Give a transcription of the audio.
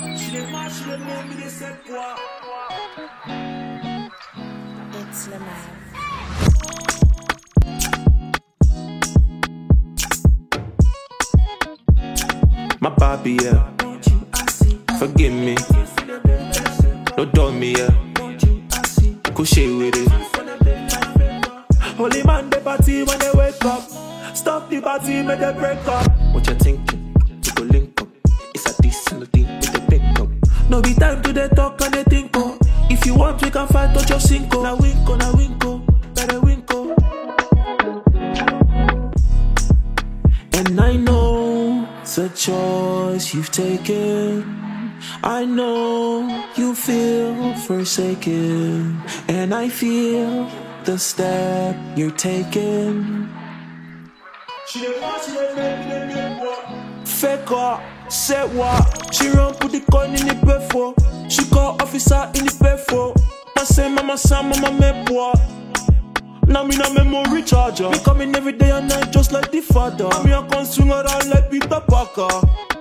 It's Lamar. My Barbie, yeah. Forgive me. No dummy, yeah. Couché with it. Holy man, the party when they wake up. Stop the party, make they break up. What you thinking? We go link up. It's a decent thing with the pick up. No be time to they talk and they think oh. If you want, we can fight, touch your cinco. Now winko, better winko. And I know it's a choice you've taken. I know you feel forsaken. And I feel the step you're taking. Fake her, say what? She run put the gun in the bed for. She call officer in the bed for. I say mama son, mama me boy. Now me na memory charger. Me coming every day and night just like the father. I'm here come swing around like Peter Parker.